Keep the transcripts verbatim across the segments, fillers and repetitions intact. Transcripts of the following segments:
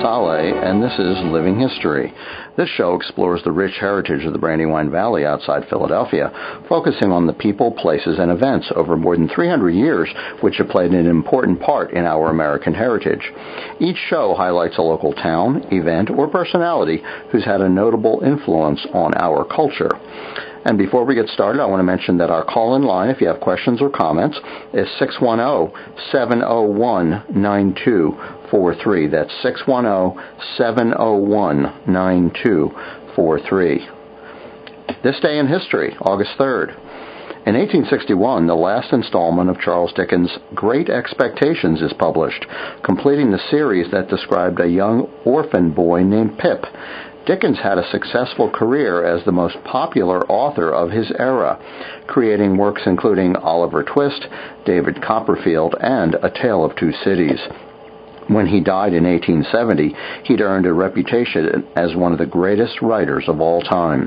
Saleh, and this is Living History. This show explores the rich heritage of the Brandywine Valley outside Philadelphia, focusing on the people, places, and events over more than three hundred years, which have played an important part in our American heritage. Each show highlights a local town, event, or personality who's had a notable influence on our culture. And before we get started, I want to mention that our call-in line, if you have questions or comments, is six one zero, seven zero one, nine two four three. That's six one zero, seven zero one, nine two four three. This Day in History, August third. In eighteen sixty-one, the last installment of Charles Dickens' Great Expectations is published, completing the series that described a young orphan boy named Pip. Dickens had a successful career as the most popular author of his era, creating works including Oliver Twist, David Copperfield, and A Tale of Two Cities. When he died in eighteen seventy, he'd earned a reputation as one of the greatest writers of all time.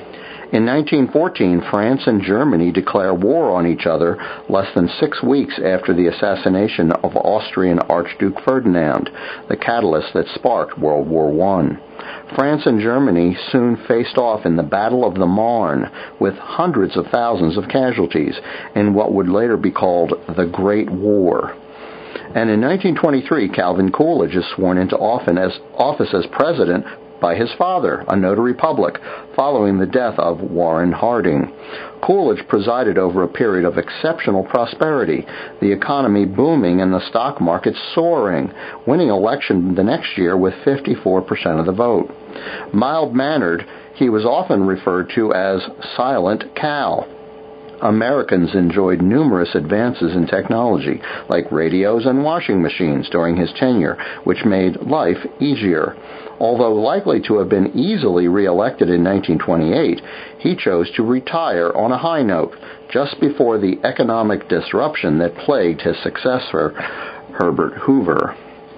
In nineteen fourteen, France and Germany declare war on each other less than six weeks after the assassination of Austrian Archduke Ferdinand, the catalyst that sparked World War One. France and Germany soon faced off in the Battle of the Marne, with hundreds of thousands of casualties in what would later be called the Great War. And in nineteen twenty-three, Calvin Coolidge is sworn into office as president by his father, a notary public, following the death of Warren Harding. Coolidge presided over a period of exceptional prosperity, the economy booming and the stock market soaring, winning election the next year with fifty-four percent of the vote. Mild-mannered, he was often referred to as Silent Cal. Americans enjoyed numerous advances in technology, like radios and washing machines during his tenure, which made life easier. Although likely to have been easily reelected in nineteen twenty-eight, he chose to retire on a high note, just before the economic disruption that plagued his successor, Herbert Hoover.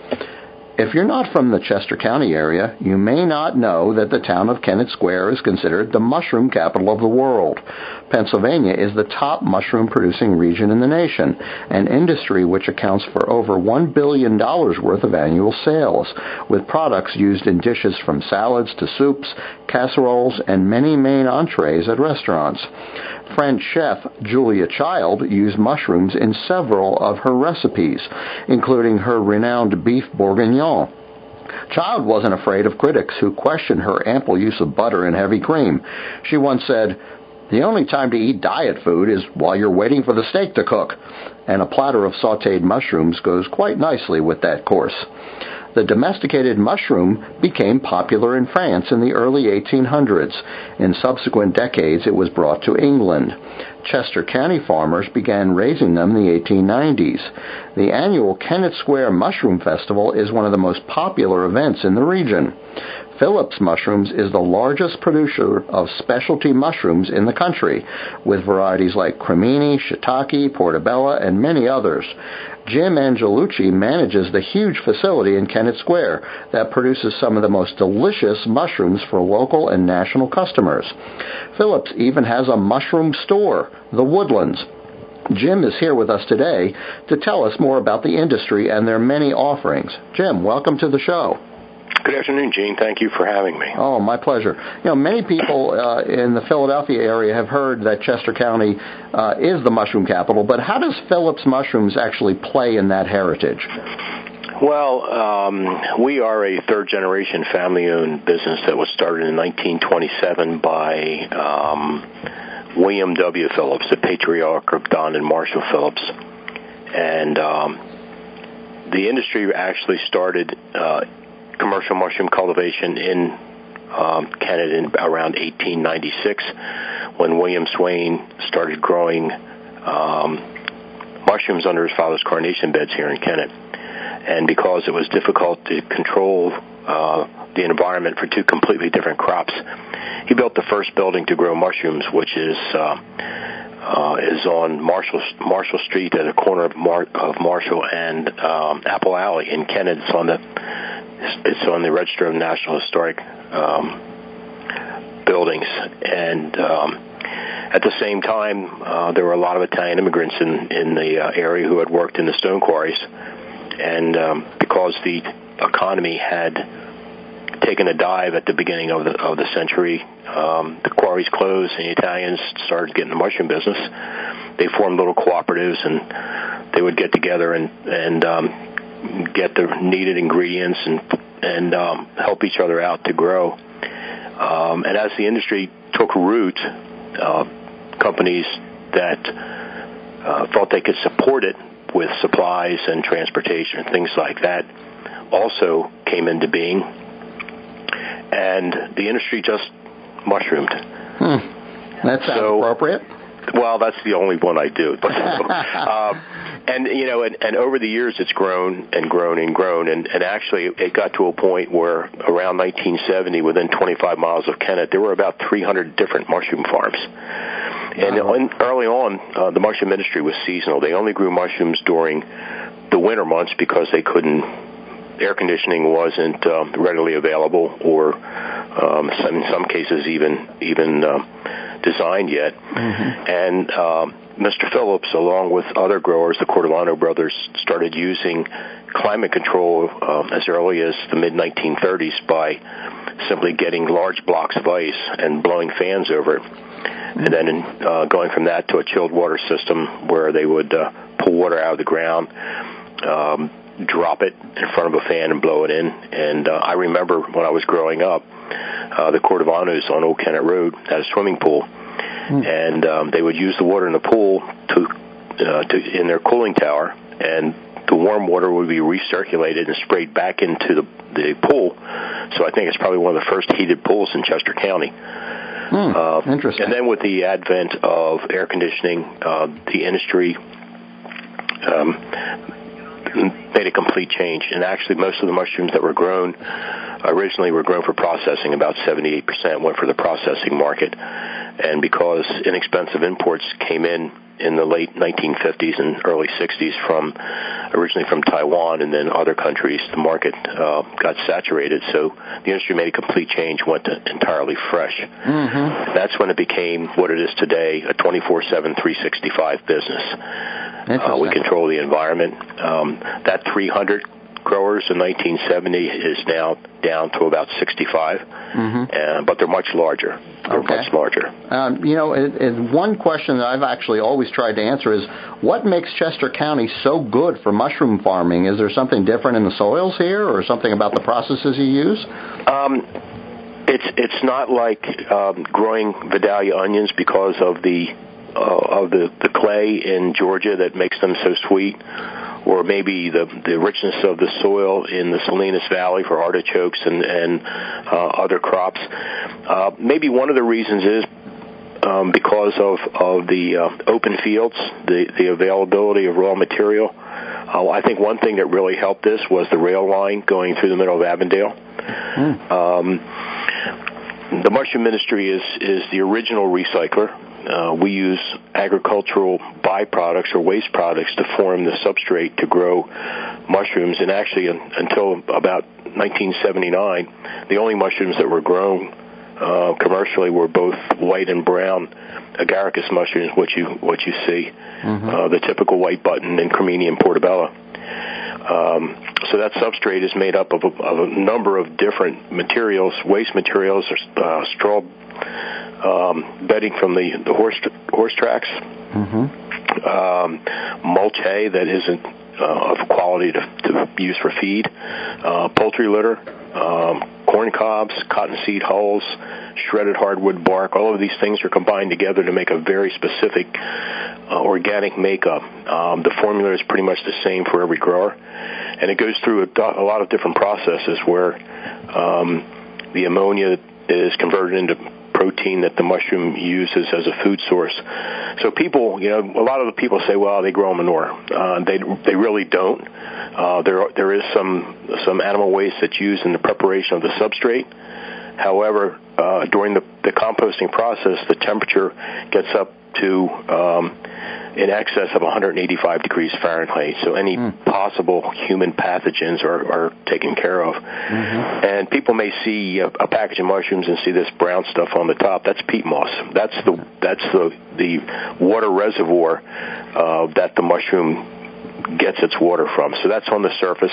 If you're not from the Chester County area, you may not know that the town of Kennett Square is considered the mushroom capital of the world. Pennsylvania is the top mushroom-producing region in the nation, an industry which accounts for over one billion dollars worth of annual sales, with products used in dishes from salads to soups, casseroles, and many main entrees at restaurants. French chef Julia Child used mushrooms in several of her recipes, including her renowned beef bourguignon. Child wasn't afraid of critics who questioned her ample use of butter and heavy cream. She once said, "The only time to eat diet food is while you're waiting for the steak to cook," and a platter of sautéed mushrooms goes quite nicely with that course. The domesticated mushroom became popular in France in the early eighteen hundreds. In subsequent decades, it was brought to England. Chester County farmers began raising them in the eighteen nineties. The annual Kennett Square Mushroom Festival is one of the most popular events in the region. Phillips Mushrooms is the largest producer of specialty mushrooms in the country, with varieties like cremini, shiitake, portobello, and many others. Jim Angelucci manages the huge facility in Kennett Square that produces some of the most delicious mushrooms for local and national customers. Phillips even has a mushroom store, The Woodlands. Jim is here with us today to tell us more about the industry and their many offerings. Jim, welcome to the show. Good afternoon, Gene. Thank you for having me. Oh, my pleasure. You know, many people uh, in the Philadelphia area have heard that Chester County uh, is the mushroom capital, but how does Phillips Mushrooms actually play in that heritage? Well, um, we are a third-generation family-owned business that was started in nineteen twenty-seven by um, William W. Phillips, the patriarch of Don and Marshall Phillips. And um, the industry actually started uh, commercial mushroom cultivation in um, Canada in around eighteen ninety-six, when William Swain started growing um, mushrooms under his father's carnation beds here in Kennett. And because it was difficult to control uh, the environment for two completely different crops, he built the first building to grow mushrooms, which is uh, uh, is on Marshall Marshall Street at the corner of, Mar- of Marshall and um, Apple Alley in Kennett. It's on the It's on the Register of National Historic um, Buildings. And um, at the same time, uh, there were a lot of Italian immigrants in, in the uh, area who had worked in the stone quarries. And um, because the economy had taken a dive at the beginning of the of the century. Um, the quarries closed, and the Italians started getting the mushroom business. They formed little cooperatives, and they would get together and and um, get the needed ingredients and and um, help each other out to grow. Um, and as the industry took root, uh, companies that uh, thought they could support it with supplies and transportation and things like that also came into being. And the industry just mushroomed. Hmm. That sounds so, appropriate. Well, that's the only one I do. um, and, you know, and, and over the years it's grown and grown and grown. And, and actually it got to a point where around nineteen seventy, within twenty-five miles of Kennett, there were about three hundred different mushroom farms. And wow. in, early on, uh, the mushroom industry was seasonal. They only grew mushrooms during the winter months because they couldn't air conditioning wasn't um, readily available, or um, some, in some cases even even um, designed yet. Mm-hmm. And um, Mister Phillips, along with other growers, the Cordovano brothers, started using climate control um, as early as the mid nineteen thirties by simply getting large blocks of ice and blowing fans over it. Mm-hmm. And then in, uh, going from that to a chilled water system where they would uh, pull water out of the ground, um, drop it in front of a fan and blow it in. And uh, I remember when I was growing up, uh, the Cordovanos on Old Kennett Road had a swimming pool, mm. and um, they would use the water in the pool to, uh, to in their cooling tower, and the warm water would be recirculated and sprayed back into the, the pool. So I think it's probably one of the first heated pools in Chester County. Mm, uh, interesting. And then with the advent of air conditioning, uh, the industry um, made a complete change. And actually, most of the mushrooms that were grown originally were grown for processing. About seventy-eight percent went for the processing market. And because inexpensive imports came in in the late nineteen fifties and early sixties from originally from Taiwan and then other countries, the market uh, got saturated. So the industry made a complete change, went to entirely fresh. Mm-hmm. That's when it became what it is today, a twenty-four seven, three sixty-five business. Uh, we control the environment. Um, that three hundred growers in nineteen seventy is now down to about sixty-five, mm-hmm. uh, but they're much larger. They're okay. much larger. Um, you know, it, it, one question that I've actually always tried to answer is, what makes Chester County so good for mushroom farming? Is there something different in the soils here, or something about the processes you use? Um, it's it's not like um, growing Vidalia onions because of the uh, of the, the clay in Georgia that makes them so sweet, or maybe the the richness of the soil in the Salinas Valley for artichokes and, and uh, other crops. Uh, maybe one of the reasons is um, because of, of the uh, open fields, the, the availability of raw material. Uh, I think one thing that really helped this was the rail line going through the middle of Avondale. Mm. Um, the mushroom industry is, is the original recycler. Uh, we use agricultural byproducts or waste products to form the substrate to grow mushrooms. And actually, un- until about nineteen seventy-nine, the only mushrooms that were grown uh, commercially were both white and brown agaricus mushrooms, what you what you see, mm-hmm. uh, the typical white button and Creminium portabella. Um, so that substrate is made up of a, of a number of different materials, waste materials, uh, straw. Um, bedding from the, the horse horse tracks, mm-hmm. um, mulch hay that isn't uh, of quality to, to use for feed, uh, poultry litter, um, corn cobs, cottonseed hulls, shredded hardwood bark. All of these things are combined together to make a very specific uh, organic makeup. Um, the formula is pretty much the same for every grower, and it goes through a, a lot of different processes where um, the ammonia is converted into protein that the mushroom uses as a food source. So people, you know, a lot of the people say, well, they grow manure. Uh, they they really don't. Uh, there there is some some animal waste that's used in the preparation of the substrate. However, uh, during the, the composting process, the temperature gets up to um, in excess of one hundred eighty-five degrees Fahrenheit. So any mm. possible human pathogens are, are taken care of. Mm-hmm. And people may see a, a package of mushrooms and see this brown stuff on the top. That's peat moss. That's the that's the the water reservoir uh, that the mushroom gets its water from. So that's on the surface,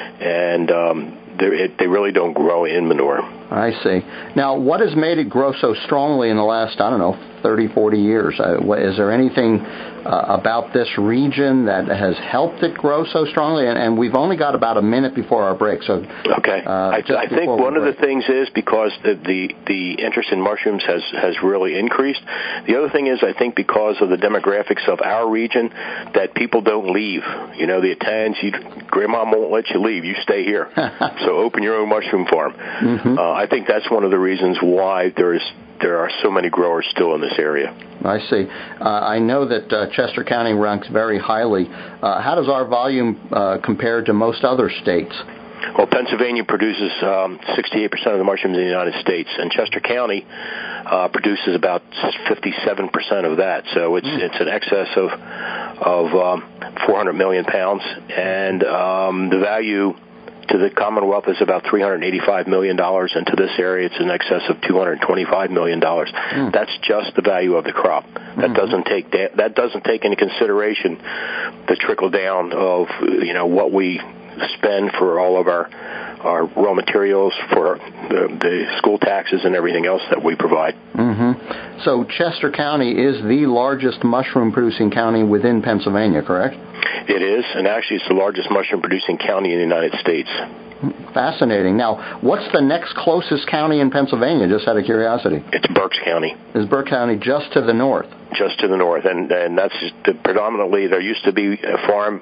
and um, it, they really don't grow in manure. I see. Now, what has made it grow so strongly in the last, I don't know, thirty, forty years? Uh, is there anything uh, about this region that has helped it grow so strongly? And, and we've only got about a minute before our break. So, okay. Uh, I, I think one of the things is because the, the the interest in mushrooms has, has really increased. The other thing is I think because of the demographics of our region that people don't leave. You know, the Italians, you, Grandma won't let you leave. You stay here. So open your own mushroom farm. Mm-hmm. Uh, I think that's one of the reasons why there's there are so many growers still in this area. I see. Uh, I know that uh, Chester County ranks very highly. Uh, how does our volume uh, compare to most other states? Well, Pennsylvania produces um, sixty-eight percent of the mushrooms in the United States, and Chester County uh, produces about fifty-seven percent of that. So it's mm. it's in excess of of um, four hundred million pounds, and um, the value to the Commonwealth is about three hundred eighty-five million dollars, and to this area it's in excess of two hundred twenty-five million dollars. Mm. That's just the value of the crop. That mm-hmm. doesn't take da- that doesn't take into consideration the trickle down of you know what we spend for all of our our raw materials, for the, the school taxes and everything else that we provide. Mm-hmm. So Chester County is the largest mushroom-producing county within Pennsylvania, correct? It is, and actually it's the largest mushroom-producing county in the United States. Fascinating. Now, what's the next closest county in Pennsylvania, just out of curiosity? It's Berks County. Is Berks County just to the north? Just to the north, and, and that's the, predominantly, there used to be a farm,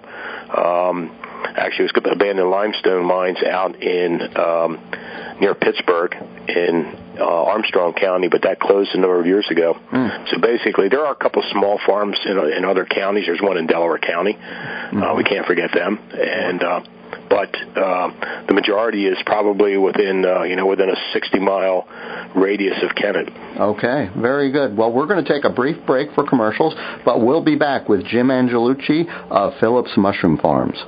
um, actually it was abandoned limestone mines out in um, near Pittsburgh in uh, Armstrong County, but that closed a number of years ago. Mm. So basically, there are a couple small farms in, in other counties. There's one in Delaware County. Mm-hmm. Uh, we can't forget them. And uh, but uh, the majority is probably within uh, you know within a sixty mile radius of Kennett. Okay, very good. Well, we're going to take a brief break for commercials, but we'll be back with Jim Angelucci of Phillips Mushroom Farms.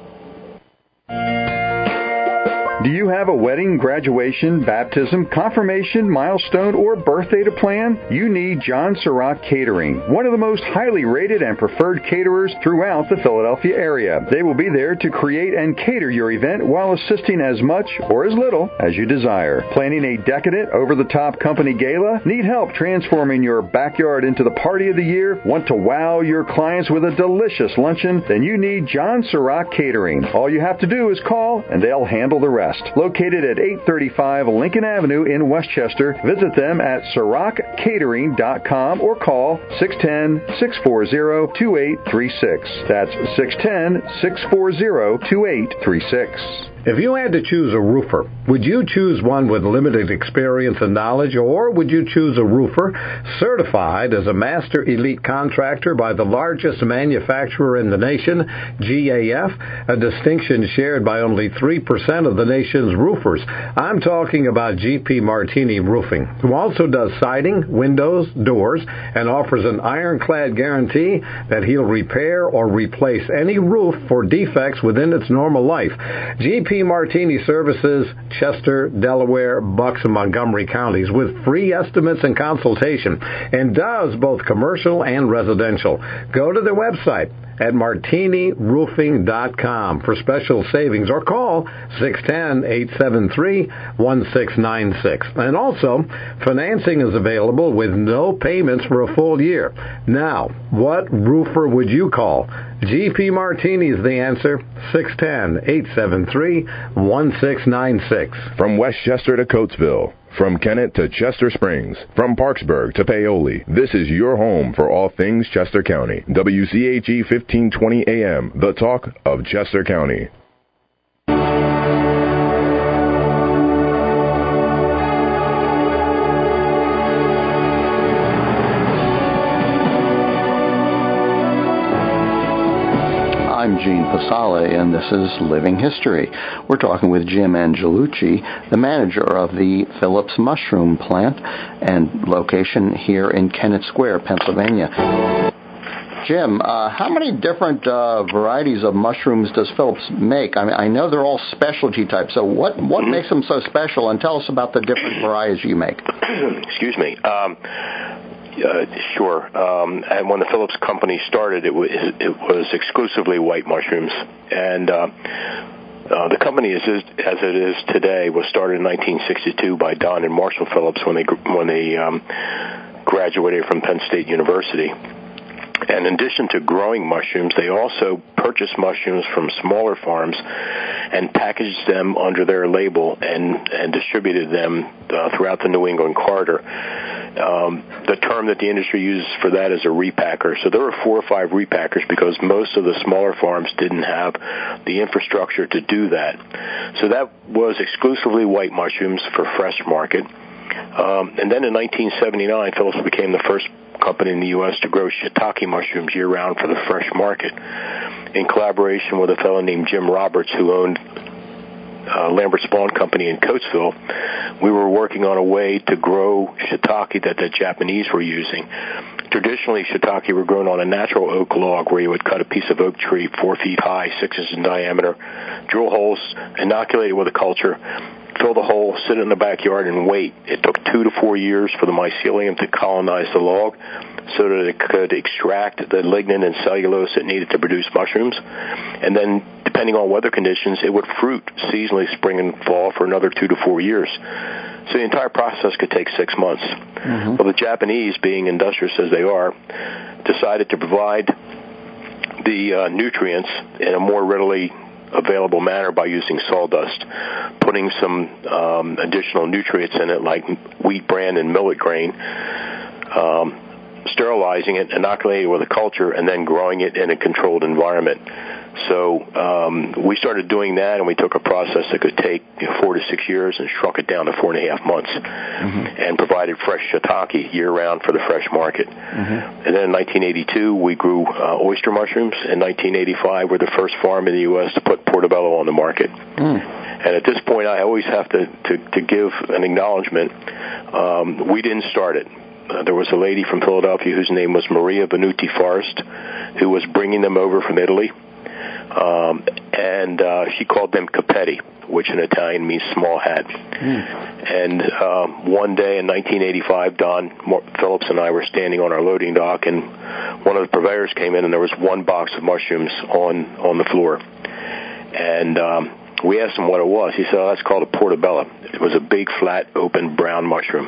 Do you have a wedding, graduation, baptism, confirmation, milestone, or birthday to plan? You need John Sirach Catering, one of the most highly rated and preferred caterers throughout the Philadelphia area. They will be there to create and cater your event while assisting as much or as little as you desire. Planning a decadent, over-the-top company gala? Need help transforming your backyard into the party of the year? Want to wow your clients with a delicious luncheon? Then you need John Sirach Catering. All you have to do is call, and they'll handle the rest. Located at eight thirty-five Lincoln Avenue in Westchester, visit them at Sirach Catering dot com or call six one zero, six four zero, two eight three six. That's six one zero, six four zero, two eight three six. If you had to choose a roofer, would you choose one with limited experience and knowledge, or would you choose a roofer certified as a master elite contractor by the largest manufacturer in the nation, G A F, a distinction shared by only three percent of the nation's roofers? I'm talking about G P Martini Roofing, who also does siding, windows, doors, and offers an ironclad guarantee that he'll repair or replace any roof for defects within its normal life. G P Martini services Chester, Delaware, Bucks, and Montgomery counties with free estimates and consultation, and does both commercial and residential. Go to their website at martini roofing dot com for special savings, or call six one zero, eight seven three, one six nine six. And also, financing is available with no payments for a full year. Now, what roofer would you call? G P Martini is the answer. six one zero, eight seven three, one six nine six. From Westchester to Coatesville, from Kennett to Chester Springs, from Parksburg to Paoli, this is your home for all things Chester County. W C H E fifteen twenty A M, the talk of Chester County. I'm Gene Pasale, and this is Living History. We're talking with Jim Angelucci, the manager of the Phillips Mushroom Plant and location here in Kennett Square, Pennsylvania. Jim, uh, how many different uh, varieties of mushrooms does Phillips make? I mean, I know they're all specialty types, so what, what mm-hmm. makes them so special? And tell us about the different varieties you make. Excuse me. Um, Uh, sure. Um, and when the Phillips Company started, it was, it was exclusively white mushrooms. And uh, uh, the company, as, is, as it is today, was started in nineteen sixty-two by Don and Marshall Phillips when they when they um, graduated from Penn State University. And in addition to growing mushrooms, they also purchased mushrooms from smaller farms and packaged them under their label and, and distributed them uh, throughout the New England corridor. Um, the term that the industry uses for that is a repacker. So there were four or five repackers because most of the smaller farms didn't have the infrastructure to do that. So that was exclusively white mushrooms for fresh market. Um, and then in nineteen seventy-nine, Phillips became the first company in the U S to grow shiitake mushrooms year-round for the fresh market. In collaboration with a fellow named Jim Roberts, who owned uh, Lambert Spawn Company in Coatesville, we were working on a way to grow shiitake that the Japanese were using. Traditionally, shiitake were grown on a natural oak log where you would cut a piece of oak tree four feet high, six inches in diameter, drill holes, inoculate it with a culture, fill the hole, sit in the backyard, and wait. It took two to four years for the mycelium to colonize the log so that it could extract the lignin and cellulose it needed to produce mushrooms. And then, depending on weather conditions, it would fruit seasonally spring and fall for another two to four years. So the entire process could take six months. Mm-hmm. Well, the Japanese, being industrious as they are, decided to provide the uh, nutrients in a more readily available manner by using sawdust, putting some um, additional nutrients in it like wheat bran and millet grain, um, sterilizing it, inoculating it with a culture, and then growing it in a controlled environment. So um, we started doing that, and we took a process that could take you know, four to six years and shrunk it down to four and a half months, mm-hmm. and provided fresh shiitake year-round for the fresh market. Mm-hmm. And then in nineteen eighty-two, we grew uh, oyster mushrooms. In nineteen eighty-five, we're the first farm in the U S to put portobello on the market. Mm. And at this point, I always have to, to, to give an acknowledgement. Um, we didn't start it. Uh, there was a lady from Philadelphia whose name was Maria Venuti Forrest, who was bringing them over from Italy. Um, and uh, she called them capetti, which in Italian means small hat. Mm. And um, one day in nineteen eighty-five, Don Phillips and I were standing on our loading dock, and one of the purveyors came in, and there was one box of mushrooms on, on the floor. And um, we asked him what it was. He said, oh, that's called a portobello. It was a big, flat, open, brown mushroom.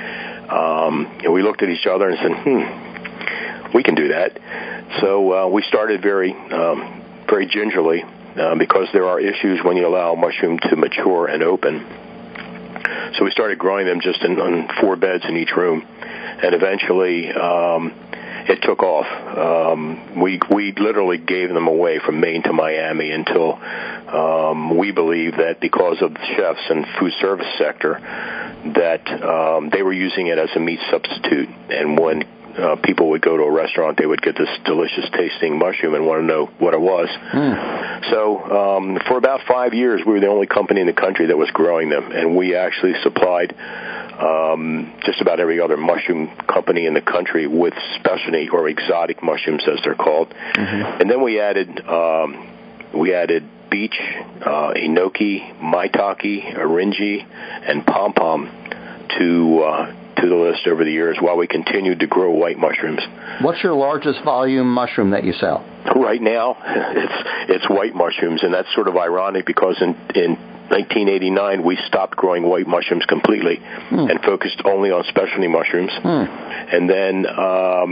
Um, and we looked at each other and said, hmm, we can do that. So uh, we started very... Um, very gingerly, uh, because there are issues when you allow a mushroom to mature and open. So we started growing them just in, on four beds in each room, and eventually um, it took off. Um, we we literally gave them away from Maine to Miami until um, we believe that because of the chefs and food service sector, that um, they were using it as a meat substitute, and when Uh, people would go to a restaurant, they would get this delicious tasting mushroom and want to know what it was. Mm. So um, for about five years, we were the only company in the country that was growing them, and we actually supplied um, just about every other mushroom company in the country with specialty or exotic mushrooms, as they're called. Mm-hmm. And then we added um, we added beech, uh, enoki, maitake, arinji, and pom-pom to uh, to the list over the years while we continued to grow white mushrooms. What's your largest volume mushroom that you sell? Right now, it's it's white mushrooms, and that's sort of ironic because in, in nineteen eighty-nine, we stopped growing white mushrooms completely hmm. and focused only on specialty mushrooms. Hmm. And then um,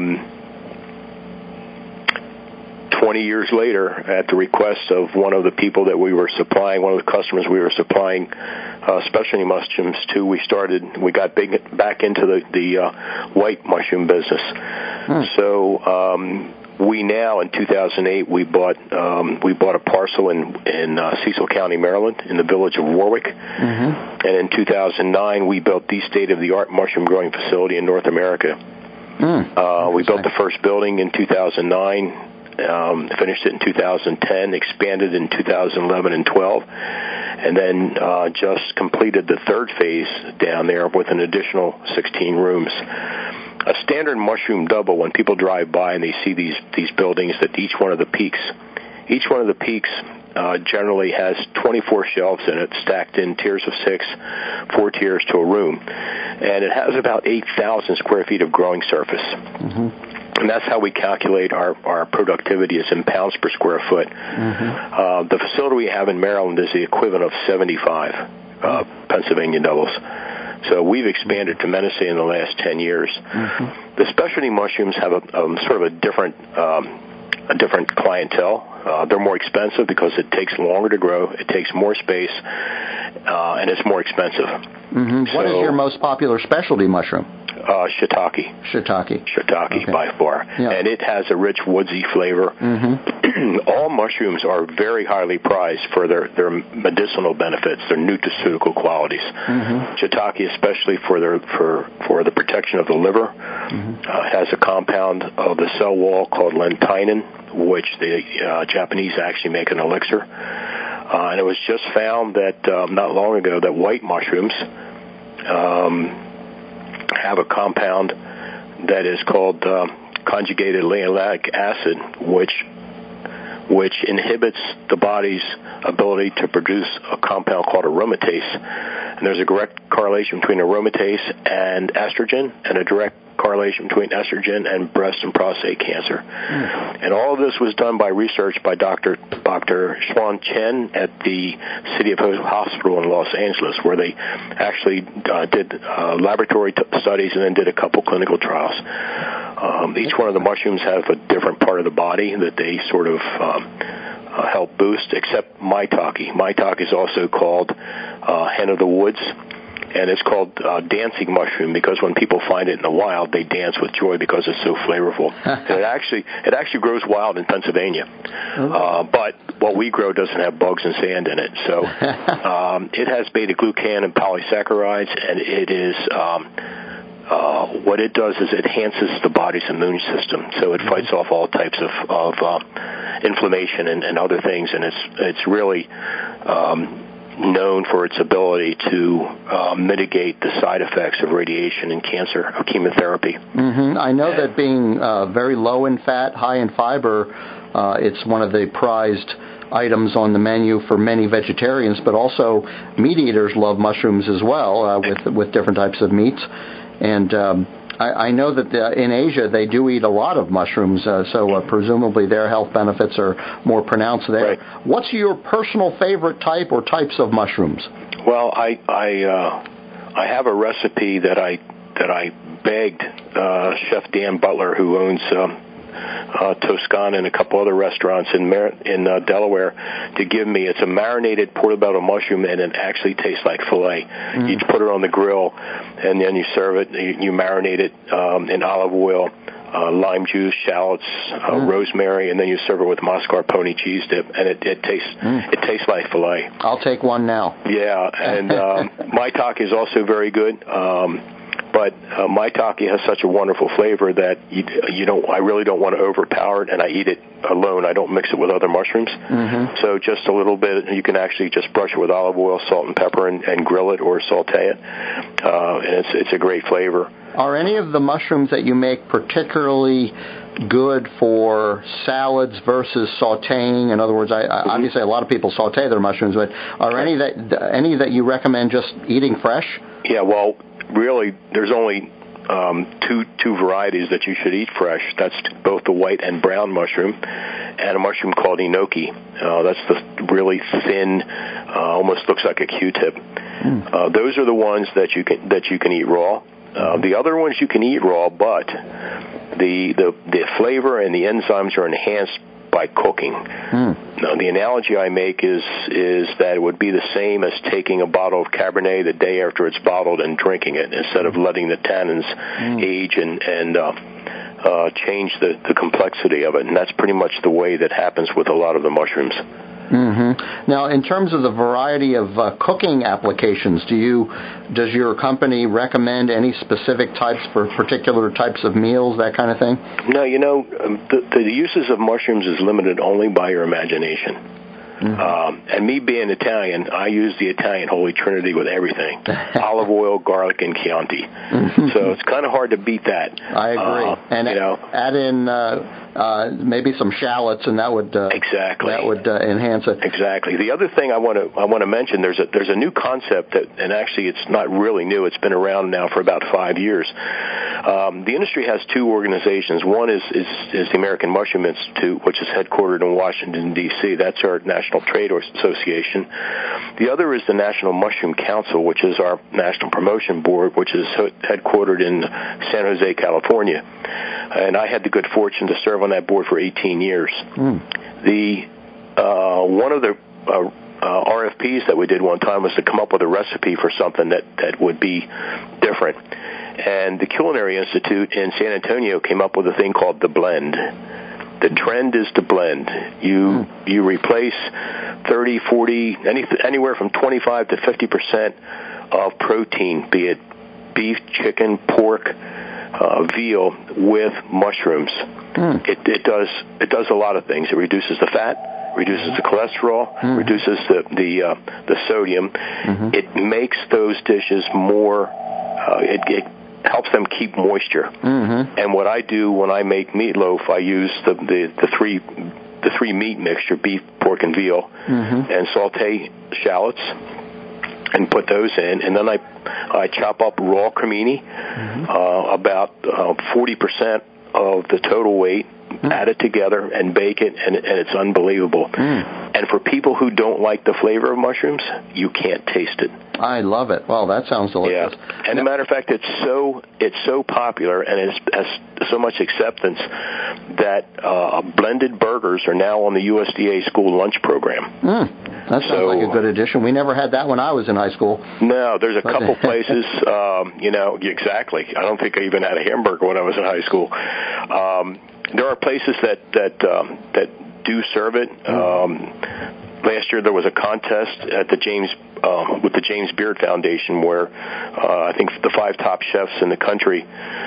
twenty years later, at the request of one of the people that we were supplying, one of the customers we were supplying uh, specialty mushrooms to, we started, we got big back into the, the uh, white mushroom business. Hmm. So um, we now, in two thousand eight, we bought um, we bought a parcel in in uh, Cecil County, Maryland, in the village of Warwick. Mm-hmm. And in two thousand nine, we built the state-of-the-art mushroom growing facility in North America. Mm. Uh, we built the first building in two thousand nine. Um, finished it in two thousand ten, expanded in two thousand eleven and twelve, and then uh, just completed the third phase down there with an additional sixteen rooms. A standard mushroom double, when people drive by and they see these, these buildings, that each one of the peaks, each one of the peaks uh, generally has twenty-four shelves in it, stacked in tiers of six, four tiers to a room. and it has about eight thousand square feet of growing surface. Mm-hmm. And that's how we calculate our, our productivity is in pounds per square foot. Mm-hmm. Uh, the facility we have in Maryland is the equivalent of seventy-five uh, Pennsylvania doubles. So we've expanded tremendously in the last ten years. Mm-hmm. The specialty mushrooms have a um, sort of a different um, a different clientele. Uh, they're more expensive because it takes longer to grow, it takes more space, uh, and it's more expensive. Mm-hmm. So, what is your most popular specialty mushroom? Uh, shiitake. Shiitake. Shiitake, okay. By far. Yeah. And it has a rich woodsy flavor. Mm-hmm. All mushrooms are very highly prized for their, their medicinal benefits, their nutraceutical qualities. Mm-hmm. Shiitake, especially for their for, for the protection of the liver, mm-hmm. uh, has a compound of the cell wall called lentinin, which the uh, Japanese actually make an elixir. Uh, and it was just found that um, not long ago that white mushrooms um, have a compound that is called uh, conjugated linoleic acid, which which inhibits the body's ability to produce a compound called aromatase. And there's a direct correlation between aromatase and estrogen, and a direct correlation between estrogen and breast and prostate cancer. Mm. And all of this was done by research by Doctor Doctor Xuan Chen at the City of Hope Hospital in Los Angeles, where they actually uh, did uh, laboratory t- studies and then did a couple clinical trials. Um, each one of the mushrooms have a different part of the body that they sort of um, uh, help boost, except maitake. Maitake is also called uh, hen of the woods. And it's called uh, dancing mushroom because when people find it in the wild, they dance with joy because it's so flavorful. And it actually it actually grows wild in Pennsylvania, uh, but what we grow doesn't have bugs and sand in it. So um, it has beta-glucan and polysaccharides, and it is um, uh, what it does is it enhances the body's immune system. So it fights off all types of, of uh, inflammation and, and other things, and it's it's really um, known for its ability to uh, mitigate the side effects of radiation and cancer, of chemotherapy. Mm-hmm. I know that being uh, very low in fat, high in fiber, uh, it's one of the prized items on the menu for many vegetarians, but also meat eaters love mushrooms as well, uh, with with different types of meats. And um, I, I know that the, in Asia they do eat a lot of mushrooms, uh, so uh, presumably their health benefits are more pronounced there. Right. What's your personal favorite type or types of mushrooms? Well, I I uh, I have a recipe that I that I begged uh, Chef Dan Butler, who owns um, uh, Toscana and a couple other restaurants in Mar- in uh, Delaware, to give me. It's a marinated portobello mushroom, and it actually tastes like filet. Mm. You put it on the grill, and then you serve it. You, you marinate it um, in olive oil, uh, lime juice, shallots, uh, mm. rosemary, and then you serve it with mascarpone cheese dip, and it, it tastes mm. it tastes like filet. I'll take one now. Yeah, and um, maitake is also very good. Um, But uh, maitake has such a wonderful flavor that you, you don't. I really don't want to overpower it, and I eat it alone. I don't mix it with other mushrooms. Mm-hmm. So just a little bit. You can actually just brush it with olive oil, salt, and pepper, and, and grill it or saute it, uh, and it's it's a great flavor. Are any of the mushrooms that you make particularly good for salads versus sautéing? In other words, I, I, obviously a lot of people sauté their mushrooms, but are any that any that you recommend just eating fresh? Yeah, well, really, there's only um, two two varieties that you should eat fresh. That's both the white and brown mushroom, and a mushroom called enoki. Uh, that's the really thin, uh, almost looks like a Q-tip. Mm. Uh, those are the ones that you can that you can eat raw. Uh, the other ones you can eat raw, but the, the the flavor and the enzymes are enhanced by cooking. Mm. Now, the analogy I make is is that it would be the same as taking a bottle of Cabernet the day after it's bottled and drinking it, instead of letting the tannins mm. age and and uh, uh, change the, the complexity of it. And that's pretty much the way that happens with a lot of the mushrooms. Mm-hmm. Now, in terms of the variety of uh, cooking applications, do you does your company recommend any specific types for particular types of meals, that kind of thing? No, you know, the, the uses of mushrooms is limited only by your imagination. Mm-hmm. Um, and me being Italian, I use the Italian Holy Trinity with everything. Olive oil, garlic, and Chianti. Mm-hmm. So it's kind of hard to beat that. I agree. Uh, and you know, add in uh, uh, maybe some shallots, and that would uh, exactly that would uh, enhance it. Exactly. The other thing I want to I want to mention, there's a there's a new concept that, and actually it's not really new. It's been around now for about five years. Um, the industry has two organizations. One is, is is the American Mushroom Institute, which is headquartered in Washington D C. That's our national trade Association. The other is the National Mushroom Council, which is our national promotion board, which is headquartered in San Jose, California. And I had the good fortune to serve on that board for eighteen years. Mm. The uh, one of the uh, uh, R F Ps that we did one time was to come up with a recipe for something that, that would be different. And the Culinary Institute in San Antonio came up with a thing called the blend. The trend is to blend. You mm. you replace thirty, forty, any, anywhere from twenty-five to fifty percent of protein, be it beef, chicken, pork, uh, veal, with mushrooms. Mm. It, it does it does a lot of things. It reduces the fat, reduces the cholesterol, mm. reduces the the, uh, the sodium. Mm-hmm. It makes those dishes more. Uh, it, it helps them keep moisture. Mm-hmm. And what I do when I make meatloaf, I use the the, the three the three meat mixture: beef, pork, and veal, mm-hmm. and saute shallots and put those in, and then I I chop up raw cremini, mm-hmm. uh, about uh, forty percent of the total weight, mm. add it together and bake it, and, and it's unbelievable. Mm. And for people who don't like the flavor of mushrooms, you can't taste it. I love it. Well, that sounds delicious. Yeah. And as a matter of fact, it's so it's so popular and it has so much acceptance that uh, blended burgers are now on the U S D A school lunch program. Mm. That sounds so, like a good addition. We never had that when I was in high school. No, there's a couple places, um, you know, exactly. I don't think I even had a hamburger when I was in high school. Um, there are places that that um, that do serve it. Um, last year there was a contest at the James um, with the James Beard Foundation where uh, I think the five top chefs in the country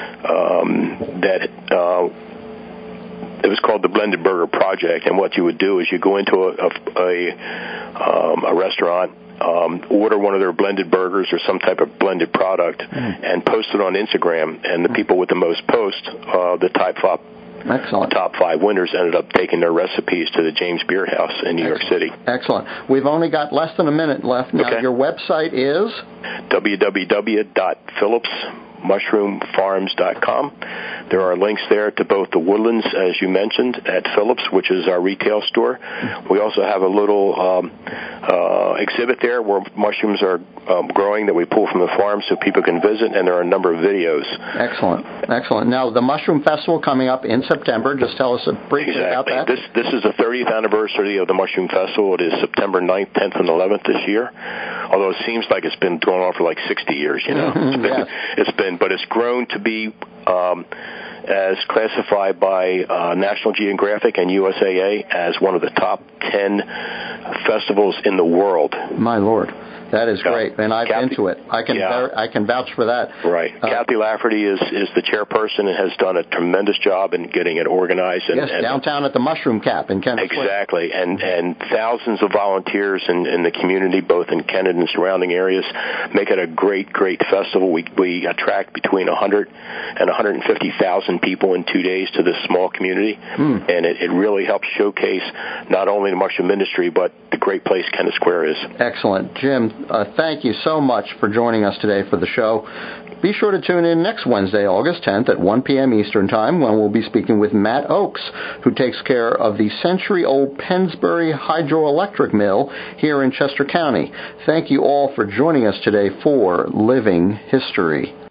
um, that. Uh, It was called the Blended Burger Project, and what you would do is you go into a a, a, um, a restaurant, um, order one of their blended burgers or some type of blended product, mm. and post it on Instagram. And the people with the most posts, uh, the top five, Excellent. the top five winners, ended up taking their recipes to the James Beard House in New Excellent. York City. Excellent. We've only got less than a minute left. Now, okay. Your website is w w w dot phillips mushroom farms dot com. There are links there to both the Woodlands, as you mentioned, at Phillips, which is our retail store. We also have a little um, uh, exhibit there where mushrooms are um, growing that we pull from the farm so people can visit, and there are a number of videos. Excellent. Excellent. Now, the Mushroom Festival coming up in September. Just tell us briefly exactly. about that. This, this is the thirtieth anniversary of the Mushroom Festival. It is September ninth, tenth, and eleventh this year, although it seems like it's been going on for like sixty years, you know. It's been, yes. it's been but it's grown to be um, as classified by uh, National Geographic and U S A A as one of the top ten festivals in the world. My Lord. That is great, and I've Kathy, been to it. I can yeah. I can vouch for that. Right. Uh, Kathy Lafferty is, is the chairperson and has done a tremendous job in getting it organized. And, yes, and downtown at the Mushroom Cap in Kennett. Exactly, and and thousands of volunteers in, in the community, both in Kennett and surrounding areas, make it a great, great festival. We we attract between one hundred and one hundred fifty thousand people in two days to this small community, hmm. and it, it really helps showcase not only the mushroom industry, but the great place Kennett Square is. Excellent. Jim, Uh, thank you so much for joining us today for the show. Be sure to tune in next Wednesday, August tenth at one p.m. Eastern Time when we'll be speaking with Matt Oakes, who takes care of the century-old Pennsbury Hydroelectric Mill here in Chester County. Thank you all for joining us today for Living History.